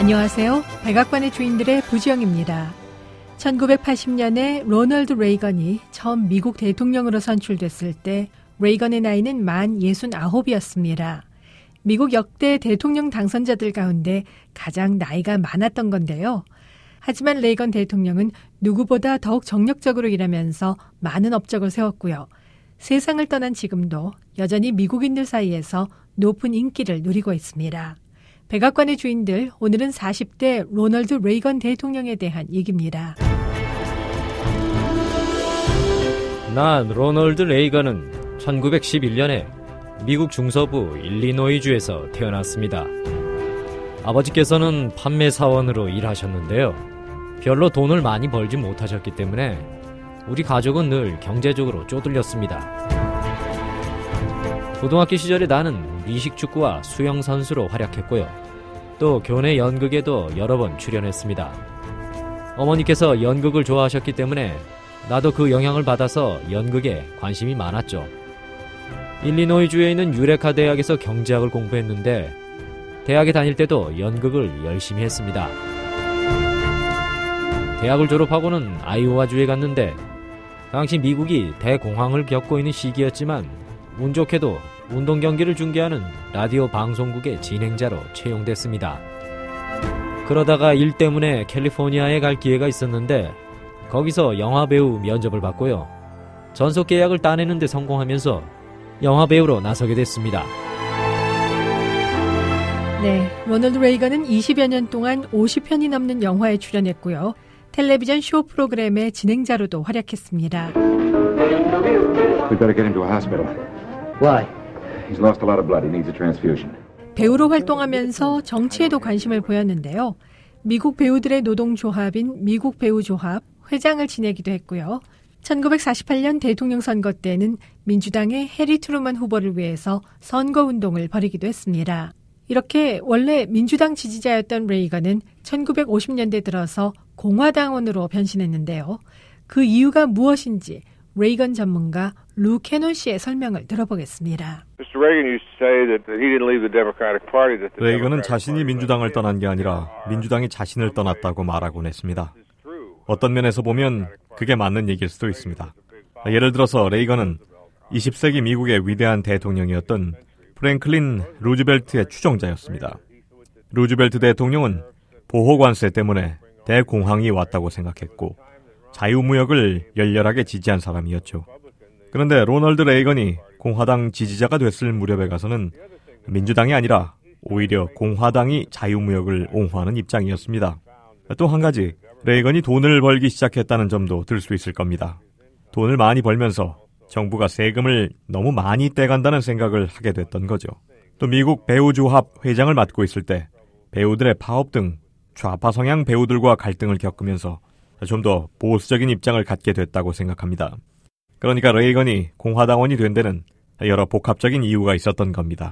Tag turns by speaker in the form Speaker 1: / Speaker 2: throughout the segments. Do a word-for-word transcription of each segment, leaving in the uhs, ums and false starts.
Speaker 1: 안녕하세요. 백악관의 주인들의 부지영입니다. 천구백팔십 년에 로널드 레이건이 처음 미국 대통령으로 선출됐을 때 레이건의 나이는 만 예순아홉이었습니다. 미국 역대 대통령 당선자들 가운데 가장 나이가 많았던 건데요. 하지만 레이건 대통령은 누구보다 더욱 정력적으로 일하면서 많은 업적을 세웠고요. 세상을 떠난 지금도 여전히 미국인들 사이에서 높은 인기를 누리고 있습니다. 백악관의 주인들, 오늘은 사십 대 로널드 레이건 대통령에 대한 얘기입니다.
Speaker 2: 난 로널드 레이건은 천구백십일 년에 미국 중서부 일리노이주에서 태어났습니다. 아버지께서는 판매 사원으로 일하셨는데요. 별로 돈을 많이 벌지 못하셨기 때문에 우리 가족은 늘 경제적으로 쪼들렸습니다. 고등학교 시절에 나는 미식축구와 수영선수로 활약했고요. 또 교내 연극에도 여러 번 출연했습니다. 어머니께서 연극을 좋아하셨기 때문에 나도 그 영향을 받아서 연극에 관심이 많았죠. 일리노이주에 있는 유레카 대학에서 경제학을 공부했는데 대학에 다닐 때도 연극을 열심히 했습니다. 대학을 졸업하고는 아이오와주에 갔는데 당시 미국이 대공황을 겪고 있는 시기였지만 운 좋게도 운동 경기를 중계하는 라디오 방송국의 진행자로 채용됐습니다. 그러다가 일 때문에 캘리포니아에 갈 기회가 있었는데 거기서 영화배우 면접을 받고요. 전속 계약을 따내는 데 성공하면서 영화배우로 나서게 됐습니다.
Speaker 1: 네, 로널드 레이건은 이십여 년 동안 오십 편이 넘는 영화에 출연했고요. 텔레비전 쇼 프로그램의 진행자로도 활약했습니다.
Speaker 3: We better get him to a hospital.
Speaker 4: Why?
Speaker 3: He's lost a lot of blood. He needs a transfusion.
Speaker 1: 배우로 활동하면서 정치에도 관심을 보였는데요. 미국 배우들의 노동조합인 미국 배우조합 회장을 지내기도 했고요. 천구백사십팔 년 대통령 선거 때는 민주당의 해리 트루먼 후보를 위해서 선거운동을 벌이기도 했습니다. 이렇게 원래 민주당 지지자였던 레이건은 천구백오십 년대 들어서 공화당원으로 변신했는데요. 그 이유가 무엇인지 레이건 전문가 루 캐논 씨의 설명을 들어보겠습니다.
Speaker 5: 레이건은 자신이 민주당을 떠난 게 아니라 민주당이 자신을 떠났다고 말하곤 했습니다. 어떤 면에서 보면 그게 맞는 얘기일 수도 있습니다. 예를 들어서 레이건은 이십 세기 미국의 위대한 대통령이었던 프랭클린 루즈벨트의 추종자였습니다. 루즈벨트 대통령은 보호관세 때문에 대공황이 왔다고 생각했고 자유무역을 열렬하게 지지한 사람이었죠. 그런데 로널드 레이건이 공화당 지지자가 됐을 무렵에 가서는 민주당이 아니라 오히려 공화당이 자유무역을 옹호하는 입장이었습니다. 또 한 가지, 레이건이 돈을 벌기 시작했다는 점도 들 수 있을 겁니다. 돈을 많이 벌면서 정부가 세금을 너무 많이 떼간다는 생각을 하게 됐던 거죠. 또 미국 배우조합 회장을 맡고 있을 때 배우들의 파업 등 좌파 성향 배우들과 갈등을 겪으면서 좀 더 보수적인 입장을 갖게 됐다고 생각합니다. 그러니까 레이건이 공화당원이 된 데는 여러 복합적인 이유가 있었던 겁니다.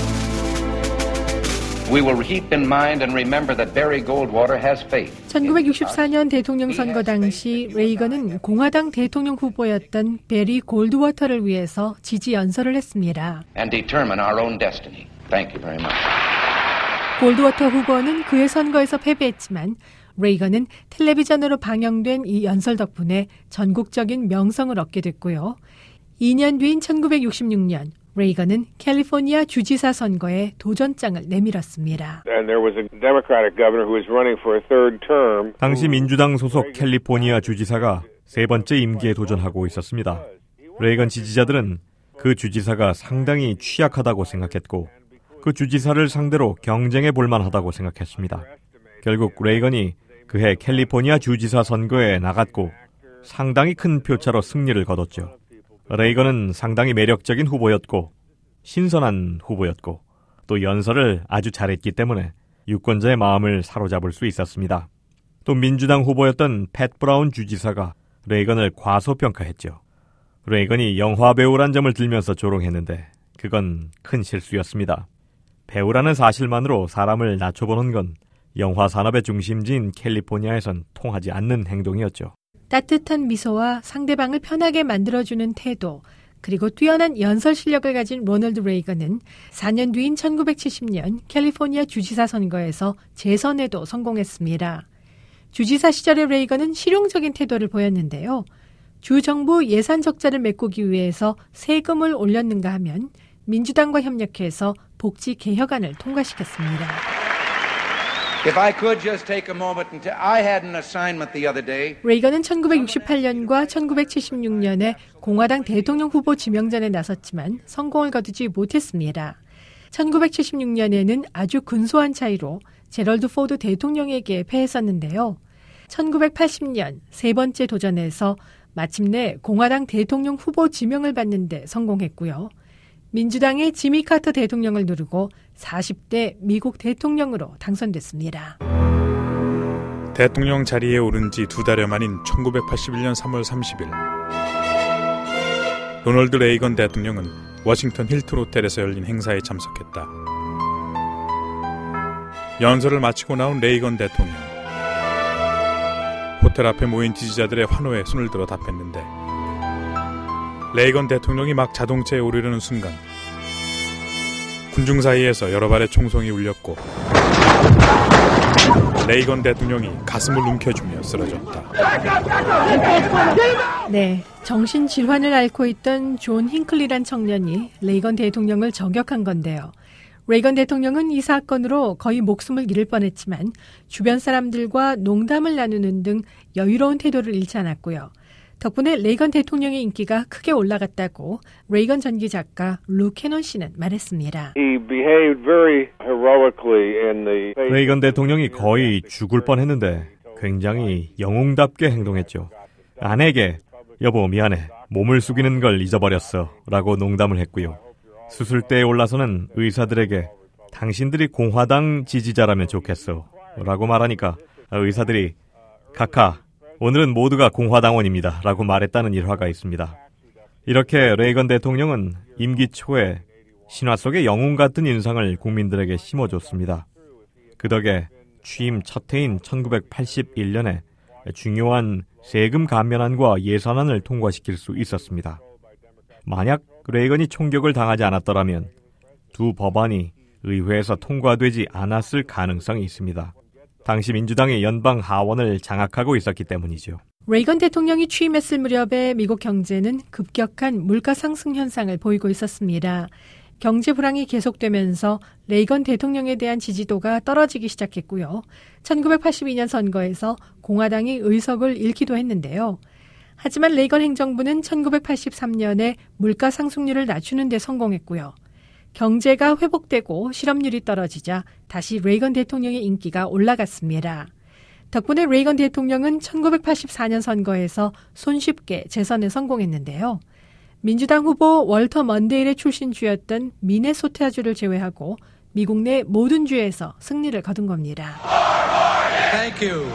Speaker 6: We will keep in mind and remember that Barry Goldwater has faith.
Speaker 1: 천구백육십사 년 대통령 선거 당시 레이건은 공화당 대통령 후보였던 베리 골드워터를 위해서 지지 연설을 했습니다.
Speaker 6: And determine our own destiny. Thank you very much.
Speaker 1: 골드워터 후보는 그의 선거에서 패배했지만 레이건은 텔레비전으로 방영된 이 연설 덕분에 전국적인 명성을 얻게 됐고요. 이 년 뒤인 천구백육십육 년 레이건은 캘리포니아 주지사 선거에 도전장을 내밀었습니다.
Speaker 5: 당시 민주당 소속 캘리포니아 주지사가 세 번째 임기에 도전하고 있었습니다. 레이건 지지자들은 그 주지사가 상당히 취약하다고 생각했고 그 주지사를 상대로 경쟁해 볼 만하다고 생각했습니다. 결국 레이건이 그해 캘리포니아 주지사 선거에 나갔고 상당히 큰 표차로 승리를 거뒀죠. 레이건은 상당히 매력적인 후보였고 신선한 후보였고 또 연설을 아주 잘했기 때문에 유권자의 마음을 사로잡을 수 있었습니다. 또 민주당 후보였던 팻 브라운 주지사가 레이건을 과소평가했죠. 레이건이 영화배우란 점을 들면서 조롱했는데 그건 큰 실수였습니다. 배우라는 사실만으로 사람을 낮춰보는 건 영화 산업의 중심지인 캘리포니아에선 통하지 않는 행동이었죠.
Speaker 1: 따뜻한 미소와 상대방을 편하게 만들어주는 태도, 그리고 뛰어난 연설 실력을 가진 로널드 레이건은 사 년 뒤인 천구백칠십 년 캘리포니아 주지사 선거에서 재선에도 성공했습니다. 주지사 시절의 레이건은 실용적인 태도를 보였는데요. 주 정부 예산 적자를 메꾸기 위해서 세금을 올렸는가 하면 민주당과 협력해서 복지 개혁안을 통과시켰습니다.
Speaker 6: If I could just take a moment and tell, I had an assignment the other day.
Speaker 1: 레이건은 천구백육십팔 년과 천구백칠십육 년에 공화당 대통령 후보 지명전에 나섰지만 성공을 거두지 못했습니다. 천구백칠십육 년에는 아주 근소한 차이로 제럴드 포드 대통령에게 패했었는데요. 천구백팔십 년 세 번째 도전에서 마침내 공화당 대통령 후보 지명을 받는 데 성공했고요. 민주당의 지미 카터 대통령을 누르고 사십 대 미국 대통령으로 당선됐습니다.
Speaker 4: 대통령 자리에 오른 지 두 달여 만인 천구백팔십일 년 삼월 삼십일 로널드 레이건 대통령은 워싱턴 힐튼 호텔에서 열린 행사에 참석했다. 연설을 마치고 나온 레이건 대통령. 호텔 앞에 모인 지지자들의 환호에 손을 들어 답했는데 레이건 대통령이 막 자동차에 오르려는 순간 군중 사이에서 여러 발의 총성이 울렸고 레이건 대통령이 가슴을 움켜쥐며 쓰러졌다.
Speaker 1: 네, 정신질환을 앓고 있던 존 힌클리란 청년이 레이건 대통령을 저격한 건데요. 레이건 대통령은 이 사건으로 거의 목숨을 잃을 뻔했지만 주변 사람들과 농담을 나누는 등 여유로운 태도를 잃지 않았고요. 덕분에 레이건 대통령의 인기가 크게 올라갔다고 레이건 전기 작가 루 캐논 씨는 말했습니다.
Speaker 5: 레이건 대통령이 거의 죽을 뻔했는데 굉장히 영웅답게 행동했죠. 아내에게 여보 미안해 몸을 숙이는 걸 잊어버렸어 라고 농담을 했고요. 수술대에 올라서는 의사들에게 당신들이 공화당 지지자라면 좋겠어 라고 말하니까 의사들이 카카 오늘은 모두가 공화당원입니다 라고 말했다는 일화가 있습니다. 이렇게 레이건 대통령은 임기 초에 신화 속의 영웅 같은 인상을 국민들에게 심어줬습니다. 그 덕에 취임 첫 해인 천구백팔십일 년에 중요한 세금 감면안과 예산안을 통과시킬 수 있었습니다. 만약 레이건이 총격을 당하지 않았더라면 두 법안이 의회에서 통과되지 않았을 가능성이 있습니다. 당시 민주당이 연방 하원을 장악하고 있었기 때문이죠.
Speaker 1: 레이건 대통령이 취임했을 무렵에 미국 경제는 급격한 물가 상승 현상을 보이고 있었습니다. 경제 불황이 계속되면서 레이건 대통령에 대한 지지도가 떨어지기 시작했고요. 천구백팔십이 년 선거에서 공화당이 의석을 잃기도 했는데요. 하지만 레이건 행정부는 천구백팔십삼 년에 물가 상승률을 낮추는 데 성공했고요. 경제가 회복되고 실업률이 떨어지자 다시 레이건 대통령의 인기가 올라갔습니다. 덕분에 레이건 대통령은 천구백팔십사 년 선거에서 손쉽게 재선에 성공했는데요. 민주당 후보 월터 먼데일의 출신주였던 미네소타주를 제외하고 미국 내 모든 주에서 승리를 거둔 겁니다.
Speaker 6: Thank you.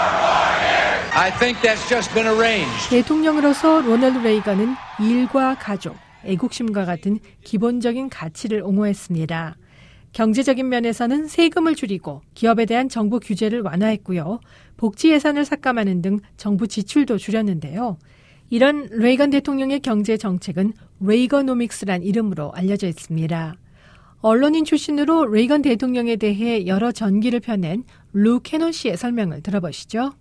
Speaker 6: I think that's just been arranged.
Speaker 1: 대통령으로서 로널드 레이건은 일과 가족, 애국심과 같은 기본적인 가치를 옹호했습니다. 경제적인 면에서는 세금을 줄이고 기업에 대한 정부 규제를 완화했고요. 복지 예산을 삭감하는 등 정부 지출도 줄였는데요. 이런 레이건 대통령의 경제 정책은 레이거노믹스란 이름으로 알려져 있습니다. 언론인 출신으로 레이건 대통령에 대해 여러 전기를 펴낸 루 캐논 씨의 설명을 들어보시죠.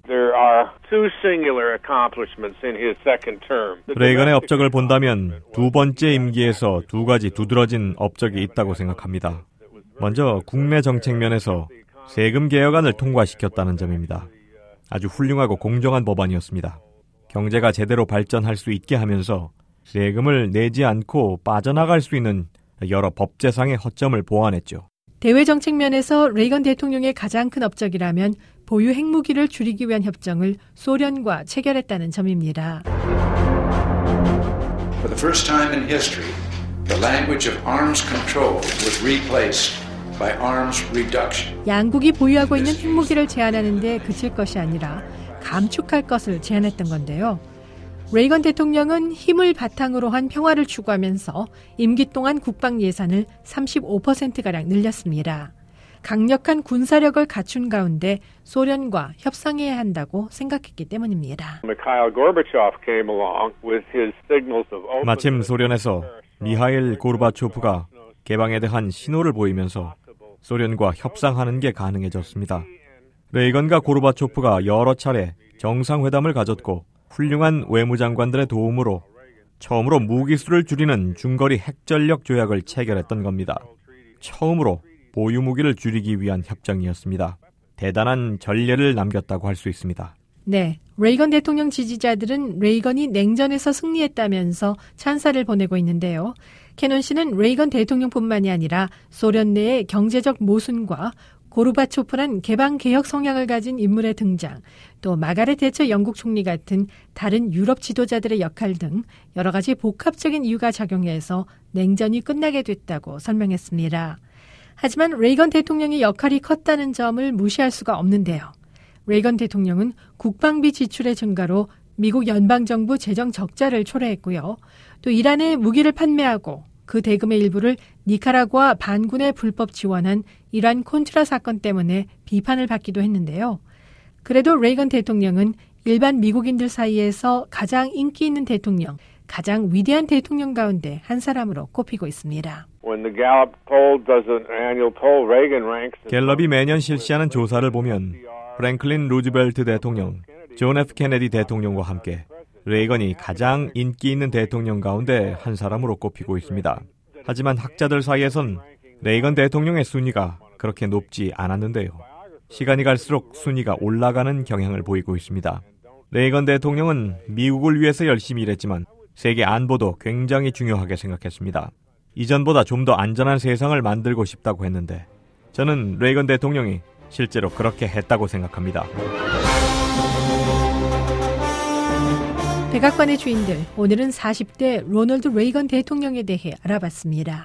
Speaker 5: 레이건의 업적을 본다면 두 번째 임기에서 두 가지 두드러진 업적이 있다고 생각합니다. 먼저 국내 정책 면에서 세금 개혁안을 통과시켰다는 점입니다. 아주 훌륭하고 공정한 법안이었습니다. 경제가 제대로 발전할 수 있게 하면서 세금을 내지 않고 빠져나갈 수 있는 여러 법제상의 허점을 보완했죠.
Speaker 1: 대외 정책 면에서 레이건 대통령의 가장 큰 업적이라면 보유 핵무기를 줄이기 위한 협정을 소련과 체결했다는 점입니다.
Speaker 6: For the first time in history, the language of arms control was replaced by arms reduction.
Speaker 1: 양국이 보유하고 있는 핵무기를 제한하는 데 그칠 것이 아니라 감축할 것을 제안했던 건데요. 레이건 대통령은 힘을 바탕으로 한 평화를 추구하면서 임기 동안 국방 예산을 삼십오 퍼센트가량 늘렸습니다. 강력한 군사력을 갖춘 가운데 소련과 협상해야 한다고 생각했기 때문입니다.
Speaker 5: 마침 소련에서 미하일 고르바초프가 개방에 대한 신호를 보이면서 소련과 협상하는 게 가능해졌습니다. 레이건과 고르바초프가 여러 차례 정상회담을 가졌고 훌륭한 외무장관들의 도움으로 처음으로 무기수를 줄이는 중거리 핵전력 조약을 체결했던 겁니다. 처음으로 보유무기를 줄이기 위한 협정이었습니다. 대단한 전례를 남겼다고 할 수 있습니다.
Speaker 1: 네, 레이건 대통령 지지자들은 레이건이 냉전에서 승리했다면서 찬사를 보내고 있는데요. 캐논 씨는 레이건 대통령뿐만이 아니라 소련 내의 경제적 모순과 고르바초프란 개방개혁 성향을 가진 인물의 등장, 또 마가렛 대처 영국 총리 같은 다른 유럽 지도자들의 역할 등 여러 가지 복합적인 이유가 작용해서 냉전이 끝나게 됐다고 설명했습니다. 하지만 레이건 대통령의 역할이 컸다는 점을 무시할 수가 없는데요. 레이건 대통령은 국방비 지출의 증가로 미국 연방정부 재정 적자를 초래했고요. 또 이란에 무기를 판매하고 그 대금의 일부를 니카라구아 반군에 불법 지원한 이란 콘트라 사건 때문에 비판을 받기도 했는데요. 그래도 레이건 대통령은 일반 미국인들 사이에서 가장 인기 있는 대통령, 가장 위대한 대통령 가운데 한 사람으로 꼽히고 있습니다.
Speaker 5: 갤럽이 매년 실시하는 조사를 보면 프랭클린 루즈벨트 대통령, 존 에프 케네디 대통령과 함께 레이건이 가장 인기 있는 대통령 가운데 한 사람으로 꼽히고 있습니다. 하지만 학자들 사이에선 레이건 대통령의 순위가 그렇게 높지 않았는데요. 시간이 갈수록 순위가 올라가는 경향을 보이고 있습니다. 레이건 대통령은 미국을 위해서 열심히 일했지만 세계 안보도 굉장히 중요하게 생각했습니다. 이전보다 좀 더 안전한 세상을 만들고 싶다고 했는데 저는 레이건 대통령이 실제로 그렇게 했다고 생각합니다.
Speaker 1: 백악관의 주인들, 오늘은 사십 대 로널드 레이건 대통령에 대해 알아봤습니다.